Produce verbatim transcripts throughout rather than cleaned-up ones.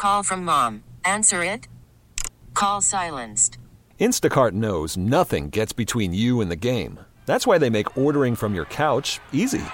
call from mom. Answer it. Call silenced. Instacart knows nothing gets between you and the game. That's why they make ordering from your couch easy.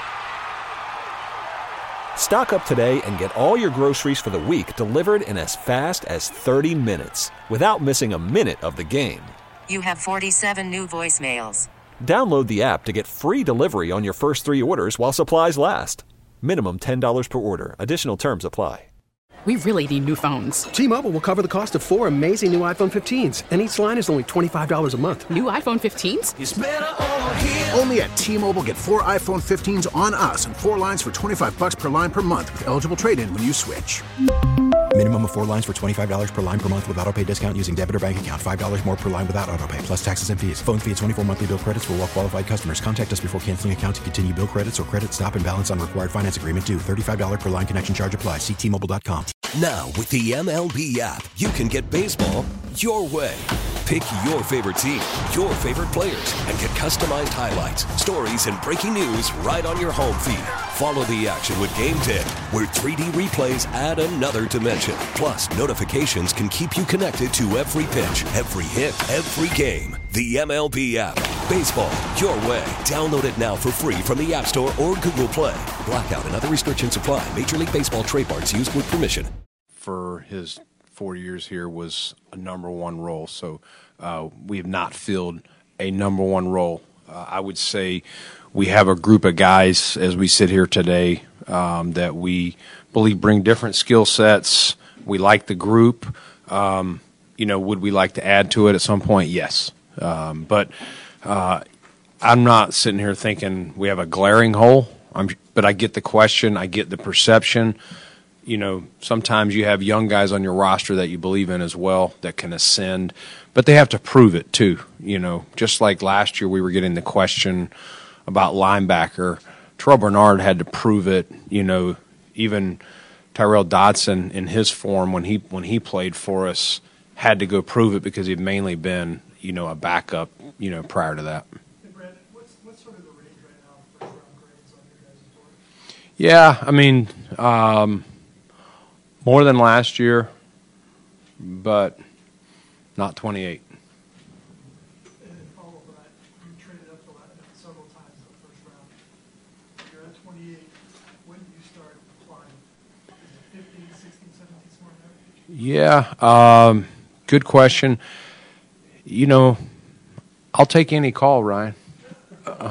Stock up today and get all your groceries for the week delivered in as fast as thirty minutes without missing a minute of the game. You have forty-seven new voicemails. Download the app to get free delivery on your first three orders while supplies last. Minimum ten dollars per order. Additional terms apply. We really need new phones. T-Mobile will cover the cost of four amazing new iPhone fifteens, and each line is only twenty-five dollars a month. New iPhone fifteens? It's better over here. Only at T-Mobile, get four iPhone fifteens on us and four lines for twenty-five bucks per line per month with eligible trade-in when you switch. Minimum of four lines for twenty-five dollars per line per month with autopay discount using debit or bank account. five dollars more per line without autopay, plus taxes and fees. Phone fee at twenty-four monthly bill credits for well-qualified customers. Contact us before canceling account to continue bill credits or credit stop and balance on required finance agreement due. thirty-five dollars per line connection charge applies. See T Mobile dot com. Now, with the M L B app, you can get baseball your way. Pick your favorite team, your favorite players, and get customized highlights, stories, and breaking news right on your home feed. Follow the action with Game ten, where three D replays add another dimension. Plus, notifications can keep you connected to every pitch, every hit, every game. The M L B app. Baseball your way. Download it now for free from the App Store or Google Play. Blackout and other restrictions apply. Major League Baseball trademarks used with permission. For his four years here was a number one role. So uh, we have not filled a number one role. Uh, I would say we have a group of guys as we sit here today um, that we believe bring different skill sets. We like the group. Um, you know, would we like to add to it at some point? Yes. Um, but uh, I'm not sitting here thinking we have a glaring hole. I'm, but I get the question. I get the perception. You know, sometimes you have young guys on your roster that you believe in as well that can ascend, but they have to prove it too. You know, just like last year we were getting the question about linebacker. Terrell Bernard had to prove it. You know, even Tyrell Dodson in his form when he when he played for us had to go prove it because he'd mainly been, you know, a backup, you know, prior to that. Hey, Brad, what's, what's sort of the range right now for first round grades on your guys' board? Yeah, I mean, um, more than last year, but not twenty-eight. And then follow up that, you traded up the ladder several times in the first round. You're at twenty-eight. When do you start applying? Is it fifteen, sixteen, seventeen, somewhere in that range? Yeah, um, good question. You know, I'll take any call, Ryan. Uh,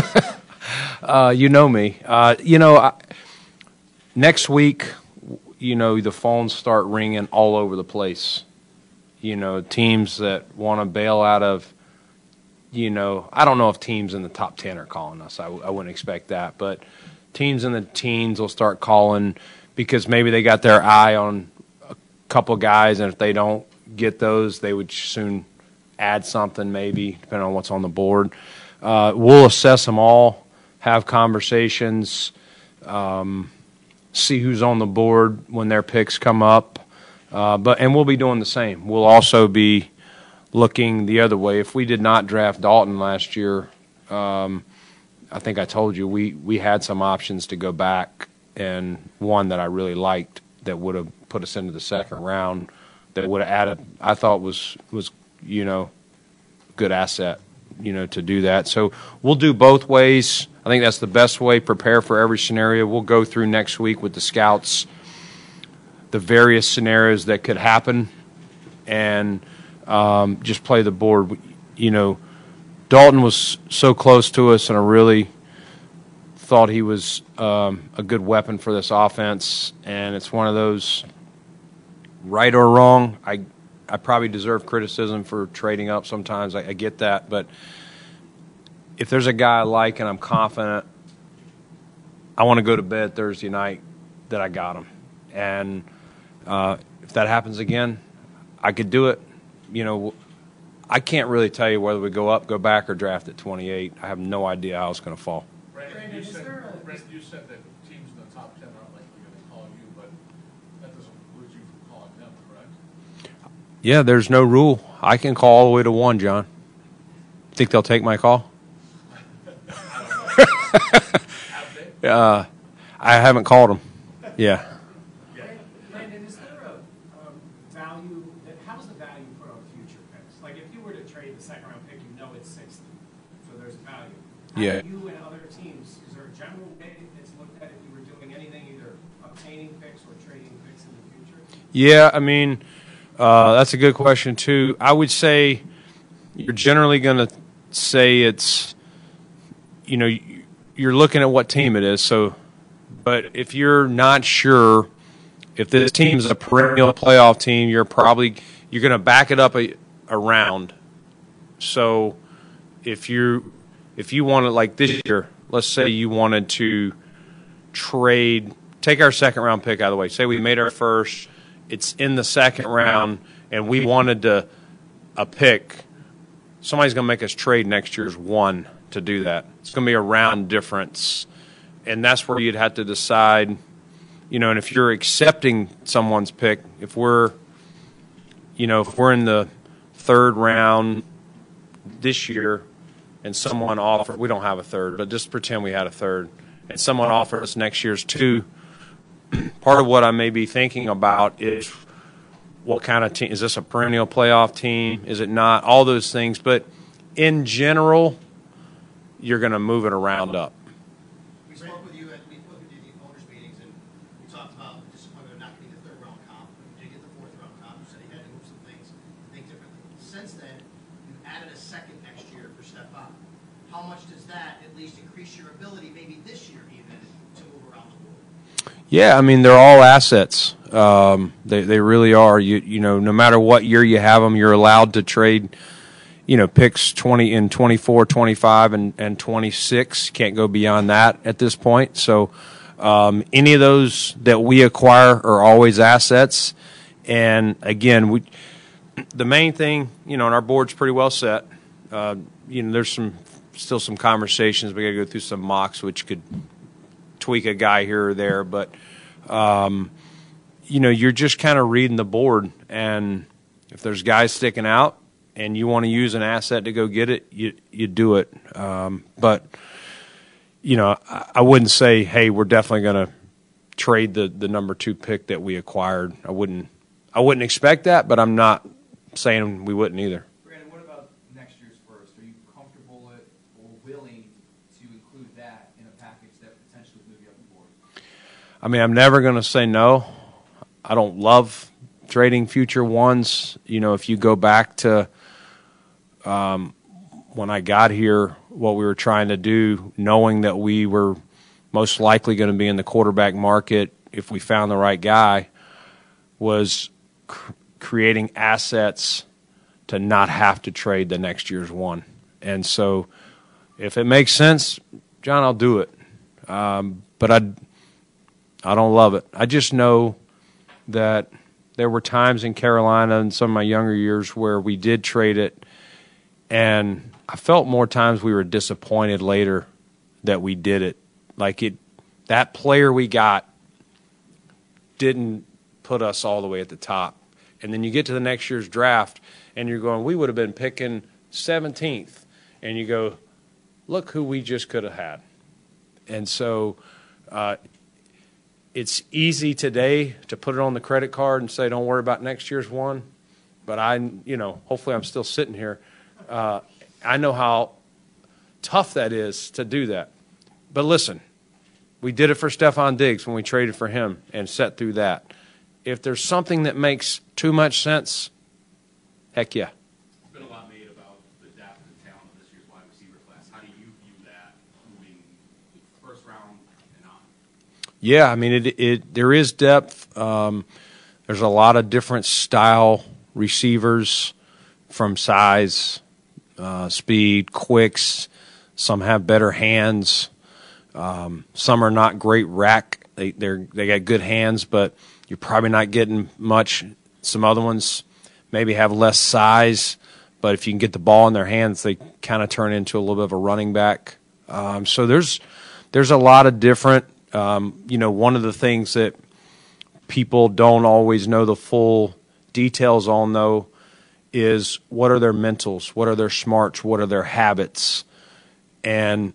uh, you know me. Uh, you know, I, next week, you know, the phones start ringing all over the place. You know, teams that want to bail out of, you know, I don't know if teams in the top ten are calling us. I, I wouldn't expect that. But teams in the teens will start calling because maybe they got their eye on a couple guys, and if they don't get those, they would soon add something maybe, depending on what's on the board. Uh, we'll assess them all, have conversations, um, see who's on the board when their picks come up. Uh, but and we'll be doing the same. We'll also be looking the other way. If we did not draft Dalton last year, um, I think I told you, we, we had some options to go back, and one that I really liked that would have put us into the second round that would have added, I thought was, was you know, good asset, you know, to do that. So we'll do both ways. I think that's the best way, prepare for every scenario. We'll go through next week with the scouts the various scenarios that could happen and um, just play the board. You know, Dalton was so close to us, and I really thought he was um, a good weapon for this offense. And it's one of those, right or wrong, I I probably deserve criticism for trading up sometimes. I, I get that. But if there's a guy I like and I'm confident, I want to go to bed Thursday night that I got him. And uh, if that happens again, I could do it. You know, I can't really tell you whether we go up, go back, or draft at twenty-eight. I have no idea how it's going to fall. Brandon, you said, Brandon, you said that teams in the top ten aren't likely going to call you, but that doesn't preclude you from calling them, correct? Yeah, there's no rule. I can call all the way to one, John. Think they'll take my call? uh, I haven't called them. Yeah. Brandon, Brandon, is there a um, value, that, how's the value put on future picks? Like if you were to trade the second round pick, you know it's sixty, so there's value. How Yeah. do you and other teams, is there a general way it's looked at if you were doing anything, either obtaining picks or trading picks in the future? Yeah, I mean, uh, that's a good question too. I would say you're generally going to say it's, you know, you're looking at what team it is. So, but if you're not sure if this team is a perennial playoff team, you're probably you're going to back it up a, a round. So, if you if you wanted like this year, let's say you wanted to trade, take our second round pick out of the way. Say we made our first, it's in the second round, and we wanted to a pick. Somebody's going to make us trade next year's one to do that. It's going to be a round difference, and that's where you'd have to decide, you know, and if you're accepting someone's pick, if we're, you know, if we're in the third round this year and someone offered, we don't have a third, but just pretend we had a third, and someone offered us next year's two, part of what I may be thinking about is what kind of team, is this a perennial playoff team? Is it not? All those things. But in general, you're going to move it around up. We spoke with you at we spoke with you at the owners' meetings, and we talked about the disappointment of not getting the third round comp. You did get the fourth round comp. You said he had to move some things, think differently. Since then, you've added a second next year for Stephon. How much does that at least increase your ability, maybe this year even, to move around the board? Yeah, I mean, they're all assets. Um, they they really are. You you know, no matter what year you have them, you're allowed to trade, you know, picks twenty in twenty-four, twenty-five, and, and twenty-six. Can't go beyond that at this point. So um, any of those that we acquire are always assets. And again, we the main thing, you know, and our board's pretty well set. Uh, you know, there's some still some conversations. We got to go through some mocks, which could tweak a guy here or there, but um, you know, you're just kind of reading the board, and if there's guys sticking out and you want to use an asset to go get it, you you do it. Um, but you know, I, I wouldn't say, hey, we're definitely going to trade the the number two pick that we acquired. I wouldn't I wouldn't expect that, but I'm not saying we wouldn't either. Brandon, what about next year's first? Are you comfortable with or willing to include that in a package that potentially move you up the board? I mean, I'm never going to say no. I don't love trading future ones. You know, if you go back to um, when I got here, what we were trying to do, knowing that we were most likely going to be in the quarterback market if we found the right guy, was cr- creating assets to not have to trade the next year's one. And so if it makes sense, John, I'll do it. Um, but I I don't love it. I just know that there were times in Carolina in some of my younger years where we did trade it, and I felt more times we were disappointed later that we did it. Like it, that player we got didn't put us all the way at the top. And then you get to the next year's draft, and you're going, we would have been picking seventeenth. And you go, look who we just could have had. And so uh, it's easy today to put it on the credit card and say, don't worry about next year's one. But I, you know, hopefully I'm still sitting here. Uh, I know how tough that is to do that. But listen, we did it for Stephon Diggs when we traded for him and set through that. If there's something that makes too much sense, heck yeah. There's been a lot made about the depth and talent of this year's wide receiver class. How do you view that moving first round and on? Yeah, I mean, it, it there is depth. Um, there's a lot of different style receivers from size, uh, speed, quicks. Some have better hands. Um, some are not great rack. They they're they got good hands, but you're probably not getting much. Some other ones maybe have less size, but if you can get the ball in their hands, they kind of turn into a little bit of a running back. Um, so there's there's a lot of different. Um, you know, one of the things that people don't always know the full details on, though, is what are their mentals, what are their smarts, what are their habits, and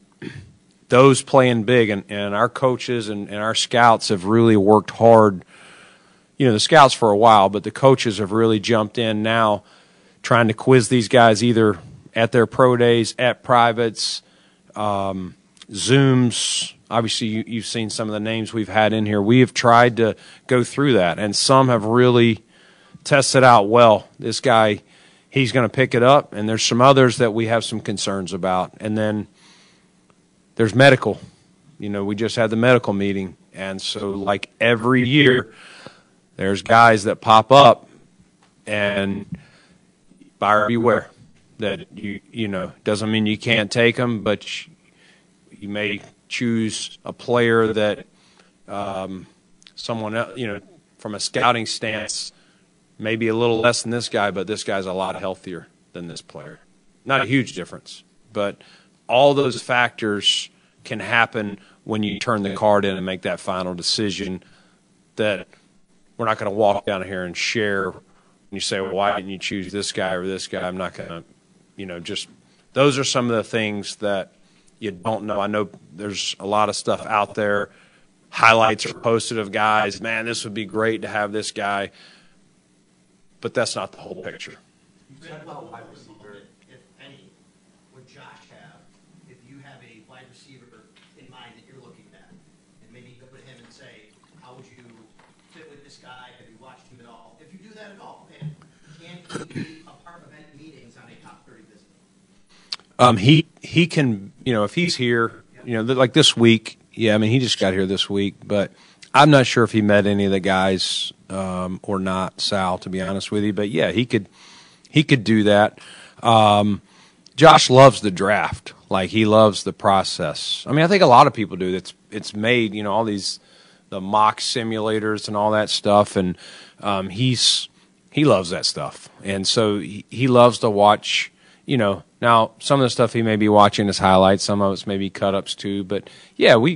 those playing big. And, and our coaches and, and our scouts have really worked hard you know, the scouts for a while, but the coaches have really jumped in now, trying to quiz these guys either at their pro days, at privates, um, Zooms. Obviously, you, you've seen some of the names we've had in here. We have tried to go through that, and some have really tested out well. This guy, he's going to pick it up, and there's some others that we have some concerns about. And then there's medical. You know, we just had the medical meeting, and so like every year, there's guys that pop up, and buyer beware. That you you know doesn't mean you can't take them, but you may choose a player that um, someone else, you know, from a scouting stance, maybe a little less than this guy, but this guy's a lot healthier than this player. Not a huge difference, but all those factors can happen when you turn the card in and make that final decision. That we're not going to walk down here and share. And you say, well, why didn't you choose this guy or this guy? I'm not going to, you know, just those are some of the things that you don't know. I know there's a lot of stuff out there. Highlights are posted of guys. Man, this would be great to have this guy. But that's not the whole picture. You said about wide receiver, if any, would Josh have if you have a wide receiver in mind that you're looking at? And maybe go to him and say, how would you fit with this guy? Have you watched him at all? If you do that at all, and can he be a part of any meetings on a top thirty visit? Um, he he can, you know, if he's here, you know, like this week. Yeah, I mean, he just got here this week, but I'm not sure if he met any of the guys um, or not, Sal, to be honest with you. But yeah, he could he could do that. Um, Josh loves the draft, like he loves the process. I mean, I think a lot of people do. It's it's made, you know, all these the mock simulators and all that stuff, and um, he's he loves that stuff, and so he, he loves to watch. You know, now some of the stuff he may be watching is highlights, some of it's maybe cut-ups too. But yeah, we,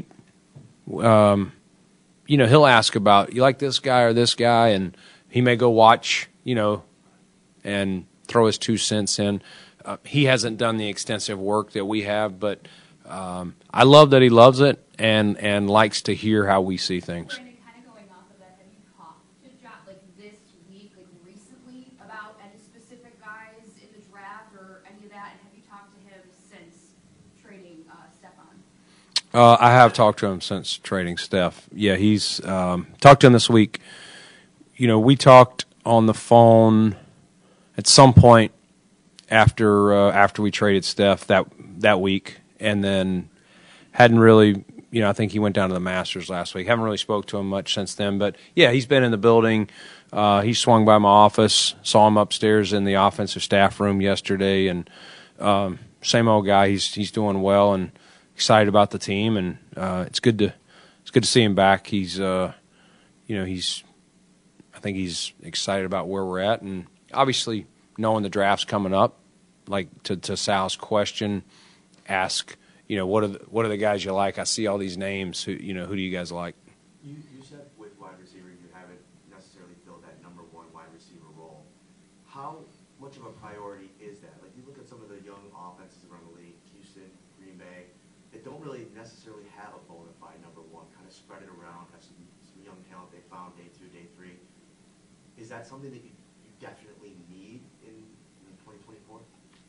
um, you know, he'll ask about, you like this guy or this guy, and he may go watch, you know, and throw his two cents in. Uh, he hasn't done the extensive work that we have, but um, I love that he loves it and and likes to hear how we see things. Brandon, kind of going off of that, have you talked to Josh like this week, like recently, about any specific guys in the draft or any of that? And have you talked to him since trading uh, Stephon? Uh, I have talked to him since trading Steph. Yeah, he's um, talked to him this week. You know, we talked on the phone at some point after uh, after we traded Steph that that week, and then hadn't really, you know, I think he went down to the Masters last week. Haven't really spoke to him much since then, but yeah, he's been in the building. Uh, he swung by my office, saw him upstairs in the offensive staff room yesterday, and um, same old guy. He's he's doing well and excited about the team, and uh, it's good to it's good to see him back. He's uh, you know, he's I think he's excited about where we're at, and obviously knowing the draft's coming up, like to, to Sal's question, ask, you know, what are the, what are the guys you like? I see all these names. Who, you know, who do you guys like? You, you said with wide receiver you haven't necessarily filled that number one wide receiver role. How much of a priority is that? Like you look at some of the young offenses around the league, Houston, Green Bay, they don't really necessarily have a bona fide number one. Kind of spread it around, have some, some young talent they found day two, day three. Is that something that you, you definitely need in, in twenty twenty-four?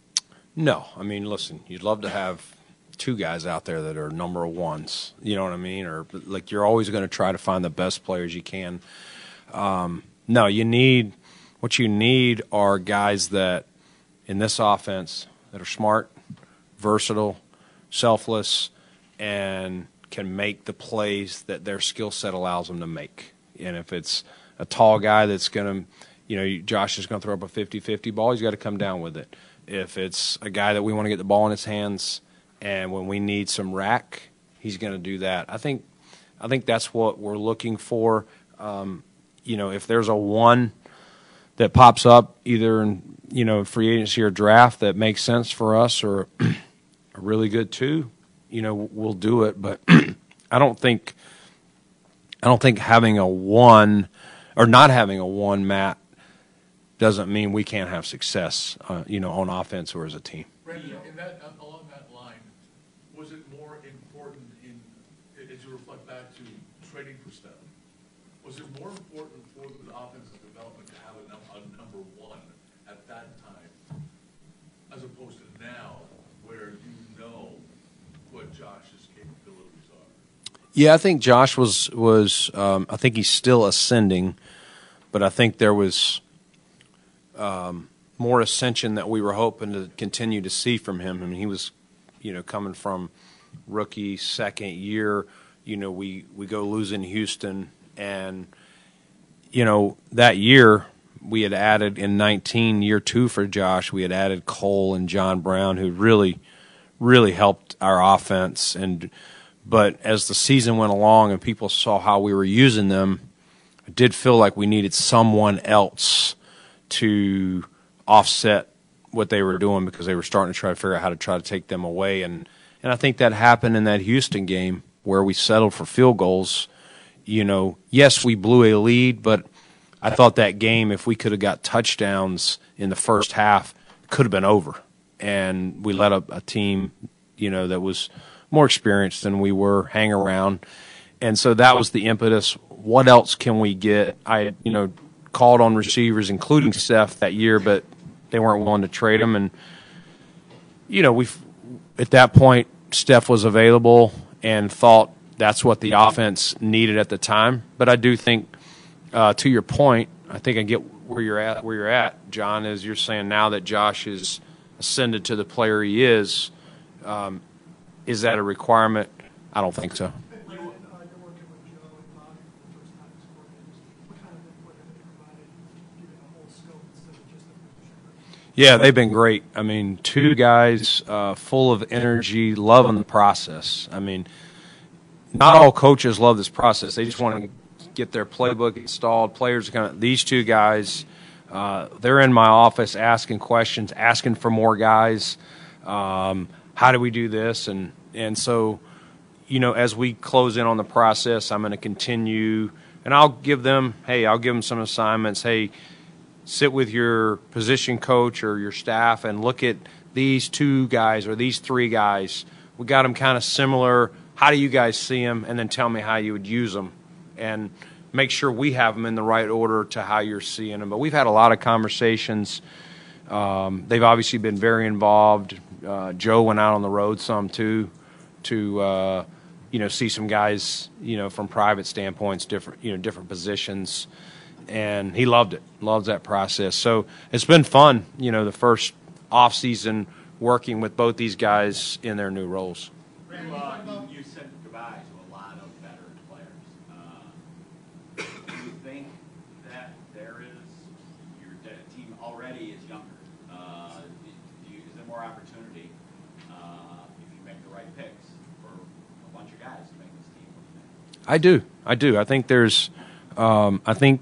No, I mean, listen, you'd love to have two guys out there that are number ones, you know what I mean? Or like you're always going to try to find the best players you can. Um, no, you need what you need are guys that in this offense that are smart, versatile, selfless, and can make the plays that their skill set allows them to make. And if it's a tall guy that's going to, you know, Josh is going to throw up a fifty-fifty ball, he's got to come down with it. If it's a guy that we want to get the ball in his hands, and when we need some rack, he's going to do that. I think, I think that's what we're looking for. Um, you know, if there's a one that pops up either in, you know, free agency or draft that makes sense for us, or a really good two, you know, we'll do it. But I don't think, I don't think having a one or not having a one, Matt, doesn't mean we can't have success, uh, you know, on offense or as a team. Brandon, in that, along that line, was it more important in, as you reflect back to trading for Steph, was it more important for the offensive development to have a, num- a number one at that time, as opposed to now, where you know what Josh's capabilities are? Yeah, I think Josh was was. Um, I think he's still ascending, but I think there was um, more ascension that we were hoping to continue to see from him. I mean, he was, you know, coming from rookie second year. You know, we we go losing Houston, and you know that year we had added in nineteen, year two for Josh. We had added Cole and John Brown, who really, really helped our offense. And but as the season went along and people saw how we were using them, I did feel like we needed someone else to offset what they were doing, because they were starting to try to figure out how to try to take them away. And, and I think that happened in that Houston game where we settled for field goals. You know, yes, we blew a lead, but I thought that game, if we could have got touchdowns in the first half, could have been over. And we let a, a team, you know, that was more experienced than we were hang around. And so that was the impetus. What else can we get? I, you know, called on receivers, including Steph that year, but they weren't willing to trade him. And, you know, we at that point, Steph was available and thought that's what the offense needed at the time. But I do think, uh, to your point, I think I get where you're at. Where you're at, John, is you're saying now that Josh is ascended to the player he is. Um, is that a requirement? I don't think so. Yeah, they've been great. I mean, two guys uh, full of energy, loving the process. I mean, not all coaches love this process. They just want to get their playbook installed. Players are kind of, these two guys, uh, they're in my office asking questions, asking for more guys. Um, how do we do this? And and so, you know, as we close in on the process, I'm going to continue, and I'll give them, hey, I'll give them some assignments. Hey, sit with your position coach or your staff and look at these two guys or these three guys. We got them kind of similar. How do you guys see them? And then tell me how you would use them, and make sure we have them in the right order to how you're seeing them. But we've had a lot of conversations. Um, they've obviously been very involved. Uh, Joe went out on the road some too, to uh, you know, see some guys, you know, from private standpoints, different, you know, different positions. And he loved it, loves that process. So it's been fun, you know, the first off season working with both these guys in their new roles. You, uh, you, you said goodbye to a lot of veteran players. Uh, do you think that there is, your team already is younger? Uh, do you, is there more opportunity uh, if you make the right picks for a bunch of guys to make this team? I do. I do. I think there's, um, I think,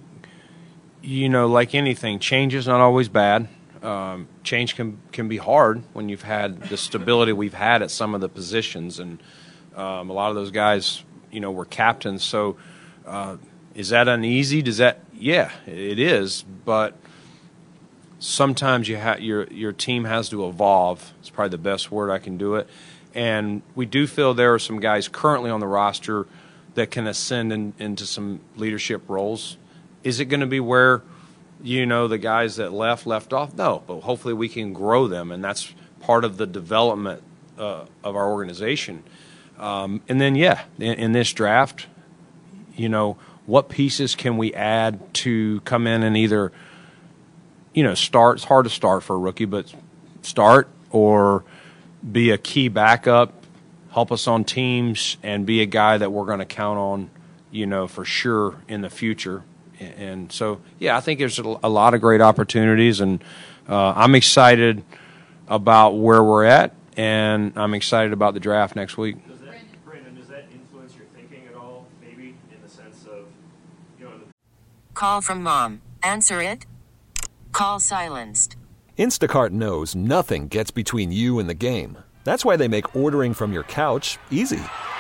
you know, like anything, change is not always bad. Um, change can can be hard when you've had the stability we've had at some of the positions, and um, a lot of those guys, you know, were captains. So, uh, is that uneasy? Does that? Yeah, it is. But sometimes you ha- your your team has to evolve. It's probably the best word I can do it. And we do feel there are some guys currently on the roster that can ascend in, into some leadership roles. Is it going to be where, you know, the guys that left, left off? No, but hopefully we can grow them, and that's part of the development uh, of our organization. Um, and then, yeah, in, in this draft, you know, what pieces can we add to come in and either, you know, start? It's hard to start for a rookie, but start or be a key backup, help us on teams, and be a guy that we're going to count on, you know, for sure in the future. And so, yeah, I think there's a lot of great opportunities, and uh, I'm excited about where we're at, and I'm excited about the draft next week. Does that, Brandon, does that influence your thinking at all, maybe, in the sense of, you know... Call from mom. Answer it. Call silenced. Instacart knows nothing gets between you and the game. That's why they make ordering from your couch easy.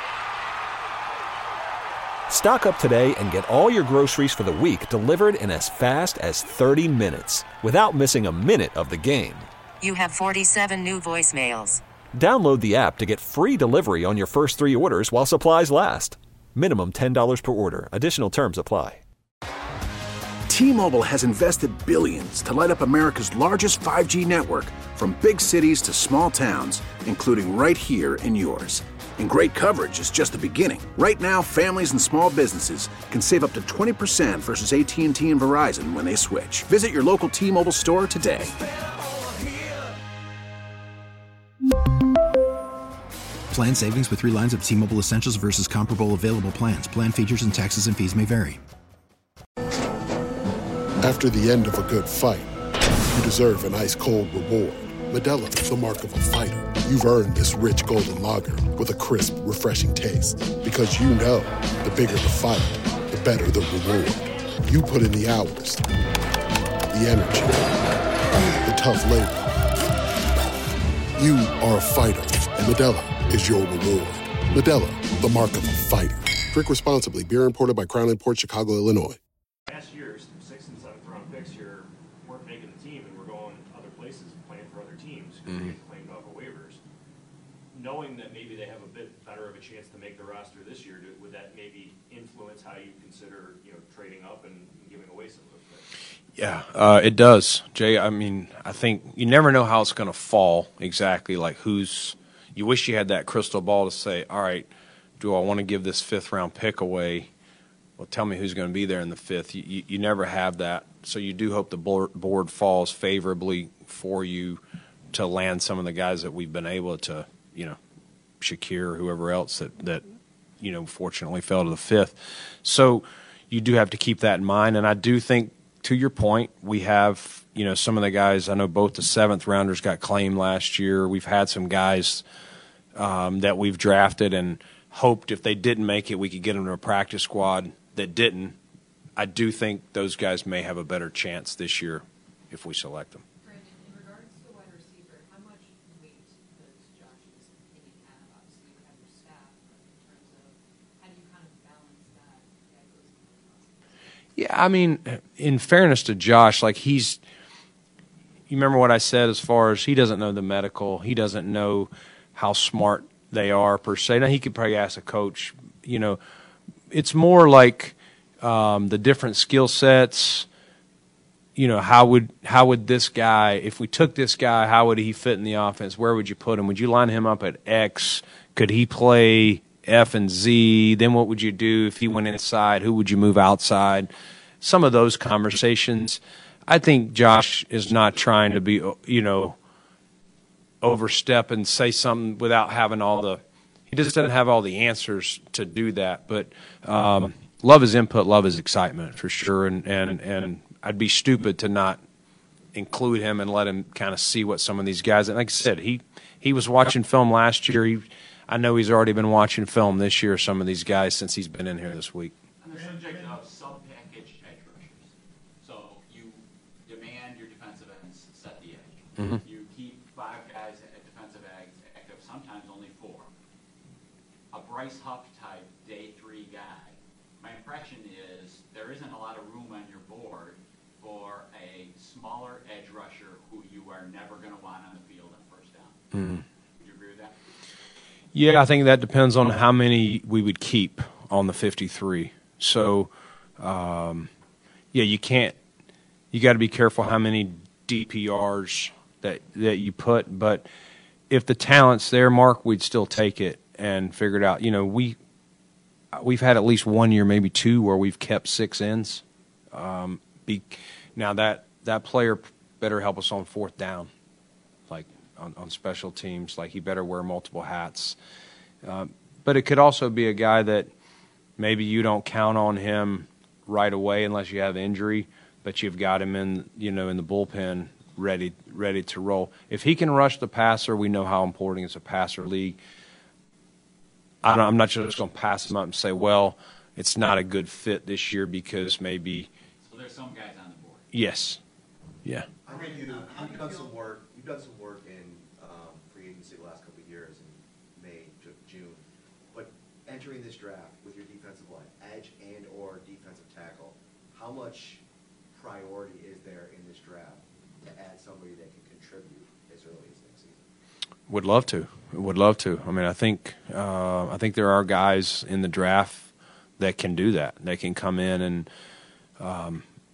Stock up today and get all your groceries for the week delivered in as fast as thirty minutes without missing a minute of the game. You have forty-seven new voicemails. Download the app to get free delivery on your first three orders while supplies last. Minimum ten dollars per order. Additional terms apply. T-Mobile has invested billions to light up America's largest five G network, from big cities to small towns, including right here in yours. And great coverage is just the beginning. Right now, families and small businesses can save up to twenty percent versus A T and T and Verizon when they switch. Visit your local T-Mobile store today. Plan savings with three lines of T-Mobile Essentials versus comparable available plans. Plan features and taxes and fees may vary. After the end of a good fight, you deserve an ice-cold reward. Modelo is the mark of a fighter. You've earned this rich golden lager with a crisp, refreshing taste. Because you know, the bigger the fight, the better the reward. You put in the hours, the energy, the tough labor. You are a fighter, and Modelo is your reward. Modelo, the mark of a fighter. Drink responsibly. Beer imported by Crown Imports, Chicago, Illinois. Last year's sixth and seventh round picks here weren't making the team and were going other places playing for other teams because Mhm. they get claimed off of waivers. Knowing that maybe they have a bit better of a chance to make the roster this year, do- would that maybe influence how you consider, you know, trading up and giving away some of those picks? Yeah, uh, it does, Jay. I mean, I think you never know how it's going to fall exactly. Like who's, you wish you had that crystal ball to say, all right, do I want to give this fifth round pick away? Well, tell me who's going to be there in the fifth. You, you, you never have that. So you do hope the board, board falls favorably for you to land some of the guys that we've been able to, you know, Shakir or whoever else that, that, you know, fortunately fell to the fifth. So you do have to keep that in mind. And I do think, to your point, we have, you know, some of the guys, I know both the seventh rounders got claimed last year. We've had some guys um, that we've drafted and hoped if they didn't make it, we could get them to a practice squad that didn't. I do think those guys may have a better chance this year if we select them. Brandon, in regards to wide receiver, how much weight does Josh's opinion have? Obviously, you have your staff, but in terms of how do you kind of balance that? that goes Yeah, I mean, in fairness to Josh, like he's, you remember what I said as far as he doesn't know the medical, he doesn't know how smart they are per se. Now, he could probably ask a coach, you know, it's more like um, the different skill sets. You know, how would how would this guy, if we took this guy, how would he fit in the offense? Where would you put him? Would you line him up at X? Could he play F and Z? Then what would you do if he went inside? Who would you move outside? Some of those conversations. I think Josh is not trying to be, you know, overstep and say something without having all the – he just doesn't have all the answers to do that. But um, love his input, love his excitement for sure, and, and, and I'd be stupid to not include him and let him kind of see what some of these guys – and like I said, he, he was watching film last year. He, I know he's already been watching film this year, some of these guys, since he's been in here this week. On the subject of sub-package edge rushers, so you demand your defensive ends set the edge. Mhm. You keep five guys at defensive ends active, sometimes only four. A Bryce Huff type day three guy. My impression is there isn't a lot of room on your board for a smaller edge rusher who you are never going to want on the field on first down. Mhm. Would you agree with that? Yeah, I think that depends on how many we would keep on the fifty-three. So, um, yeah, you can't. You got to be careful how many D P Rs that that you put. But if the talent's there, Mark, we'd still take it and figure it out. You know, we we've had at least one year, maybe two, where we've kept six ends. Um, be, now that that player better help us on fourth down, like on, on special teams. Like he better wear multiple hats. Uh, but it could also be a guy that maybe you don't count on him right away unless you have injury, but you've got him in, you know, in the bullpen ready ready to roll. If he can rush the passer, we know how important it's a passer league. I don't, I'm not just going to pass him up and say, well, it's not a good fit this year because maybe. So there's some guys on the board. Yes. Yeah. I think you, you've done some work. You've done some work in um, free agency the last couple of years in May, Ju- June. But entering this draft with your defensive line, edge and or defensive tackle, how much priority is there in this draft to add somebody that can contribute as early as next season? Would love to. Would love to. I mean, I think uh, I think there are guys in the draft that can do that. They can come in and um,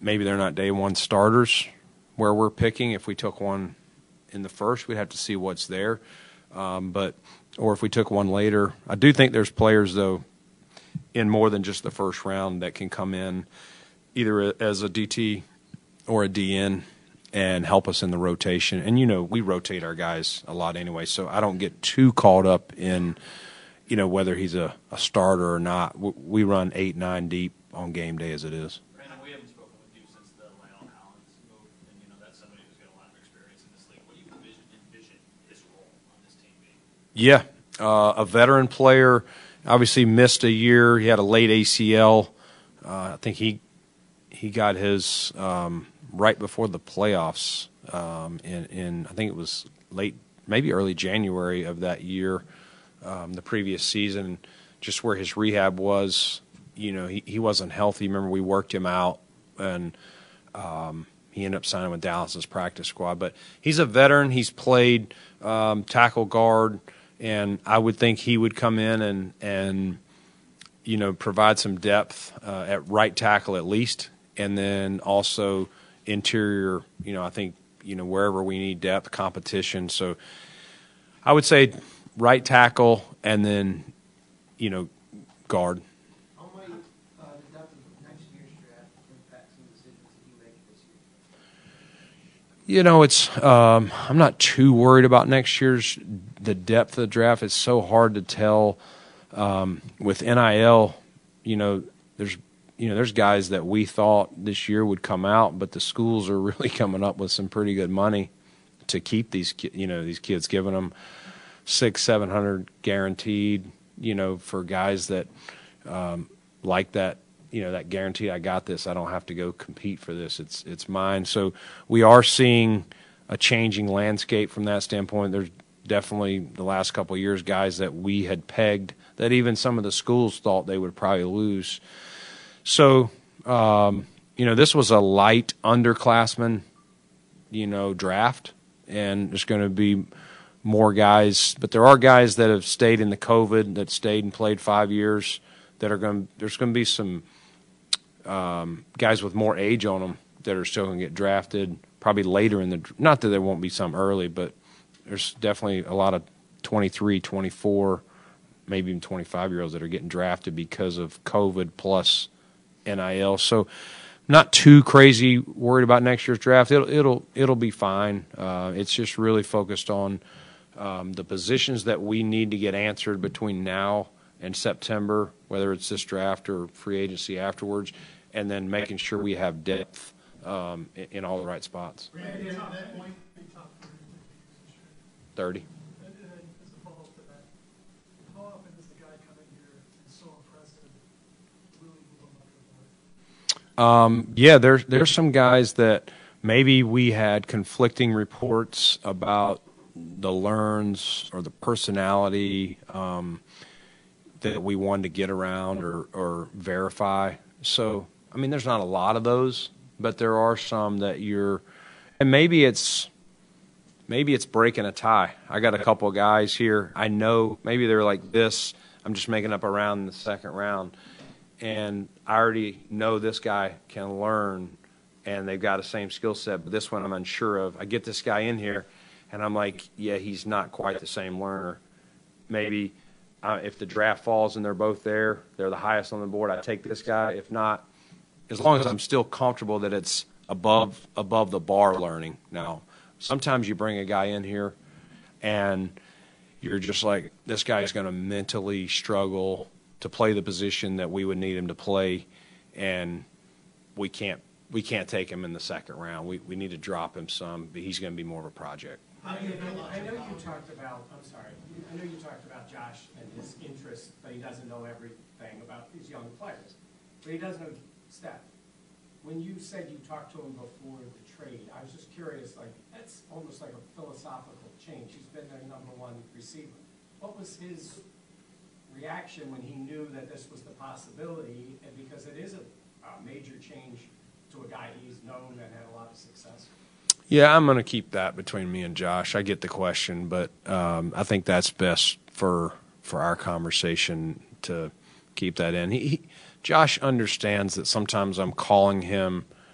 maybe they're not day one starters where we're picking. If we took one in the first, we'd have to see what's there. Um, but or if we took one later, I do think there's players though in more than just the first round that can come in either as a D T or a D N and help us in the rotation. And, you know, we rotate our guys a lot anyway, so I don't get too caught up in, you know, whether he's a, a starter or not. We run eight, nine deep on game day as it is. Brandon, we haven't spoken with you since the Lyle Collins move, and, you know, that's somebody who's got a lot of experience in this league. What do you envision, envision his role on this team being? Yeah, uh, a veteran player, obviously missed a year. He had a late A C L. Uh, I think he he got his um, right before the playoffs um, in, in, I think it was late, maybe early January of that year, um, the previous season, just where his rehab was. You know, he, he wasn't healthy. Remember, we worked him out, and um, he ended up signing with Dallas's practice squad. But he's a veteran. He's played um, tackle guard, and I would think he would come in and, and you know, provide some depth uh, at right tackle at least, and then also interior, you know, I think, you know, wherever we need depth, competition. So I would say right tackle and then, you know, guard. How might uh, the depth of next year's draft impact some decisions that you make this year? You know, it's um, I'm not too worried about next year's the depth of the draft. It's so hard to tell um, with N I L. You know, there's you know there's guys that we thought this year would come out, but the schools are really coming up with some pretty good money to keep these ki- you know these kids, giving them six, seven hundred guaranteed. You know, for guys that um, like that. You know, that guarantee, I got this, I don't have to go compete for this, it's it's mine. So we are seeing a changing landscape from that standpoint. There's definitely the last couple of years guys that we had pegged that even some of the schools thought they would probably lose. So, um, you know, this was a light underclassmen, you know, draft, and there's going to be more guys. But there are guys that have stayed in the COVID, that stayed and played five years, that are going to, there's going to be some Um, guys with more age on them that are still going to get drafted probably later in the – not that there won't be some early, but there's definitely a lot of twenty-three, twenty-four, maybe even twenty-five-year-olds that are getting drafted because of COVID plus N I L. So not too crazy worried about next year's draft. It'll it'll, it'll be fine. Uh, it's just really focused on um, the positions that we need to get answered between now and September, whether it's this draft or free agency afterwards, and then making sure we have depth um, in, in all the right spots. thirty. And then as a follow-up to that, how often does the guy come in here and so impressive really move him up the board? Um, yeah, there's there's some guys that maybe we had conflicting reports about the learns or the personality um, that we wanted to get around or, or verify. So, I mean, there's not a lot of those, but there are some that you're, and maybe it's, maybe it's breaking a tie. I got a couple of guys here. I know maybe they're like this. I'm just making up a round in the second round. And I already know this guy can learn and they've got the same skill set, but this one I'm unsure of. I get this guy in here and I'm like, yeah, he's not quite the same learner. Maybe Uh, if the draft falls and they're both there, they're the highest on the board, I take this guy. If not, as long as I'm still comfortable that it's above above the bar learning. Now, sometimes you bring a guy in here and you're just like, this guy's going to mentally struggle to play the position that we would need him to play, and we can't we can't take him in the second round. We we need to drop him some, but he's going to be more of a project. I know, I know you talked about, I'm sorry, I know you talked about Josh and his interest, but he doesn't know everything about these young players. But he does know Steph. When you said you talked to him before the trade, I was just curious, like, that's almost like a philosophical change. He's been their number one receiver. What was his reaction when he knew that this was the possibility, and because it is a, a major change to a guy he's known and had a lot of success with? Yeah, I'm going to keep that between me and Josh. I get the question, but um, I think that's best for for our conversation to keep that in. He, he, Josh understands that sometimes I'm calling him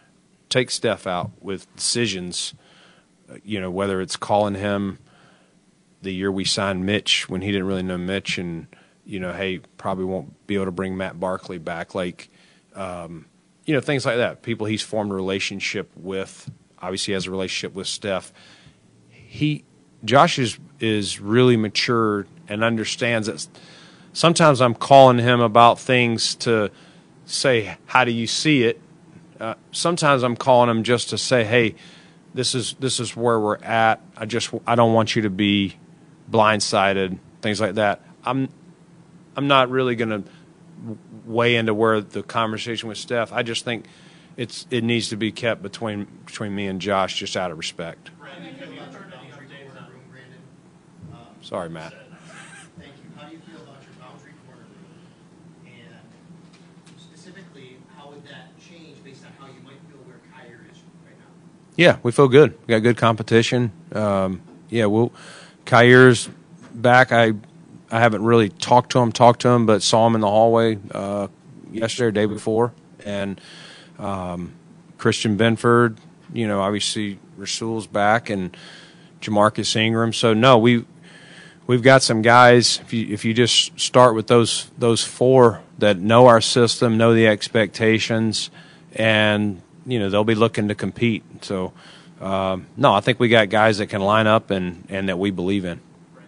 take Steph out with decisions, uh, you know, whether it's calling him the year we signed Mitch when he didn't really know Mitch and, you know, hey, probably won't be able to bring Matt Barkley back. Like, um, you know, things like that. People he's formed a relationship with, obviously has a relationship with Steph. He, Josh is, is really matured and understands that sometimes I'm calling him about things to say, how do you see it? Uh, sometimes I'm calling him just to say, hey, this is this is where we're at. I just I don't want you to be blindsided, things like that. I'm I'm not really going to weigh into where the conversation with Steph. I just think it's it needs to be kept between between me and Josh, just out of respect. Sorry, Matt. Thank you. How do you feel about your boundary corner room? And specifically, how would that change based on how you might feel where Kyer is right now? Yeah, we feel good. We got good competition. Um, yeah, we'll Kyer's back. I I haven't really talked to him, talked to him, but saw him in the hallway uh, yesterday or day before. And um, Christian Benford, you know, obviously Rasul's back and Jamarcus Ingram. So no, we. We've got some guys, if you if you just start with those those four that know our system, know the expectations, and, you know, they'll be looking to compete. So, um, no, I think we got guys that can line up and, and that we believe in.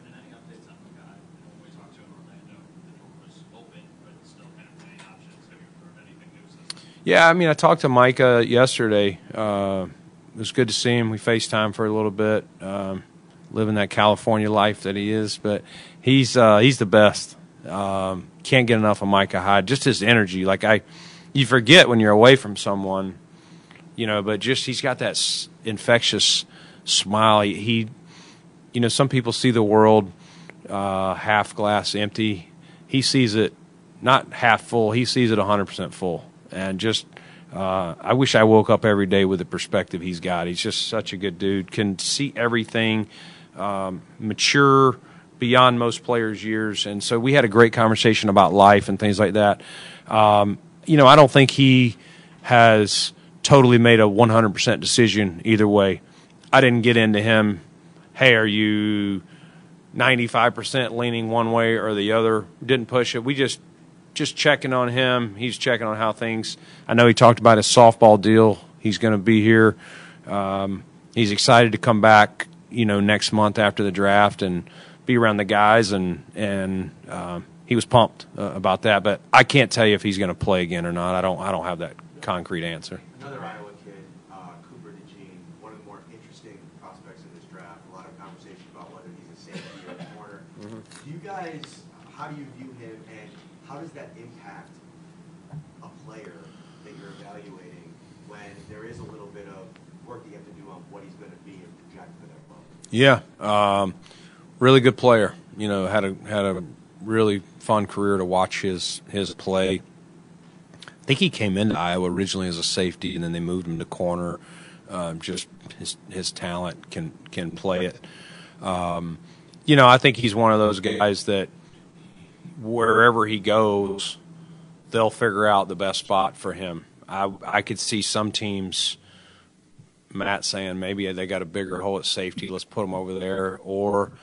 Yeah, I mean, I talked to Micah yesterday. Uh, it was good to see him. We FaceTimed for a little bit. Um, living that California life that he is, but he's uh, he's the best. Um, can't get enough of Micah Hyde. Just his energy, like I, you forget when you're away from someone, you know. But just he's got that s- infectious smile. He, he, you know, some people see the world uh, half glass empty. He sees it not half full. He sees it one hundred percent full. And just, uh, I wish I woke up every day with the perspective he's got. He's just such a good dude. Can see everything. Um, mature beyond most players' years. And so we had a great conversation about life and things like that. Um, you know, I don't think he has totally made a one hundred percent decision either way. I didn't get into him, hey, are you ninety-five percent leaning one way or the other? Didn't push it. We just just checking on him. He's checking on how things – I know he talked about his softball deal. He's going to be here. Um, he's excited to come back, you know, next month after the draft and be around the guys, and and um, he was pumped uh, about that. But I can't tell you if he's going to play again or not. I don't. I don't have that concrete answer. Another Iowa kid, uh, Cooper DeJean, one of the more interesting prospects in this draft. A lot of conversation about whether he's a safety or a corner. Mm-hmm. Do you guys? How do you view him, and how does that impact a player that you're evaluating when there is a little bit of work that you have to do on what he's going to be and project for that level? Yeah, um, really good player. You know, had a had a really fun career to watch his his play. I think he came into Iowa originally as a safety, and then they moved him to corner. Um, just his his talent can can play it. Um, you know, I think he's one of those guys that wherever he goes, they'll figure out the best spot for him. I I could see some teams, Matt, saying maybe they got a bigger hole at safety, let's put him over there, or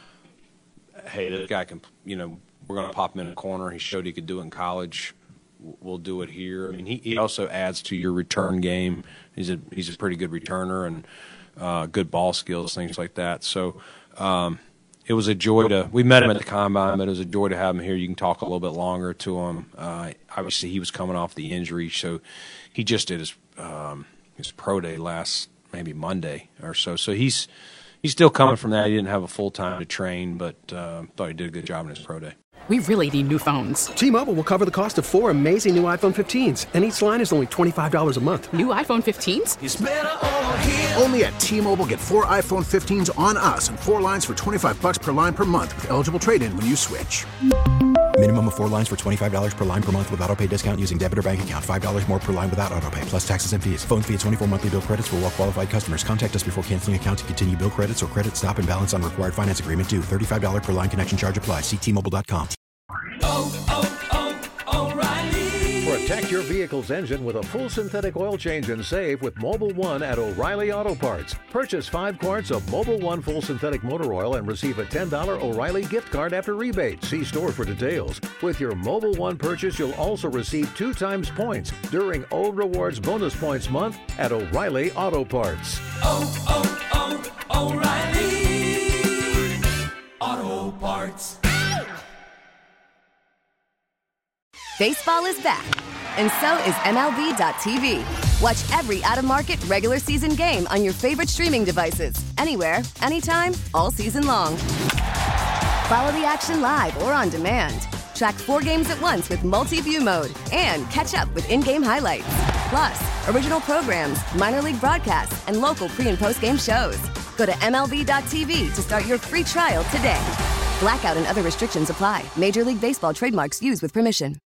hey, this guy can, you know, we're going to pop him in a corner. He showed he could do it in college. We'll do it here. I mean, he, he also adds to your return game. He's a he's a pretty good returner and uh, good ball skills, things like that. So um, it was a joy to. We met him at the combine, but it was a joy to have him here. You can talk a little bit longer to him. Uh, obviously, he was coming off the injury, so he just did his um, his pro day last maybe Monday or so. So he's he's still coming from that. He didn't have a full time to train, but uh, thought he did a good job in his pro day. We really need new phones. T-Mobile will cover the cost of four amazing new iPhone fifteens, and each line is only twenty-five dollars a month. New iPhone fifteens? It's better over here. Only at T-Mobile, get four iPhone fifteens on us and four lines for twenty-five dollars per line per month with eligible trade-in when you switch. Minimum of four lines for twenty-five dollars per line per month with autopay discount using debit or bank account. five dollars more per line without autopay, plus taxes and fees. Phone fee at twenty-four monthly bill credits for well-qualified customers. Contact us before canceling account to continue bill credits or credit stop and balance on required finance agreement due. thirty-five dollars per line connection charge applies. See T Mobile dot com. Oh, oh, oh, O'Reilly. For a Protect your vehicle's engine with a full synthetic oil change and save with Mobil one at O'Reilly Auto Parts. Purchase five quarts of Mobil one full synthetic motor oil and receive a ten dollars O'Reilly gift card after rebate. See store for details. With your Mobil one purchase, you'll also receive two times points during O Rewards Bonus Points Month at O'Reilly Auto Parts. Oh, oh, oh, O'Reilly Auto Parts. Baseball is back, and so is M L B dot T V. Watch every out-of-market regular season game on your favorite streaming devices, anywhere, anytime, all season long. Follow the action live or on demand. Track four games at once with multi-view mode and catch up with in-game highlights. Plus, original programs, minor league broadcasts, and local pre- and post-game shows. Go to M L B dot T V to start your free trial today. Blackout and other restrictions apply. Major League Baseball trademarks used with permission.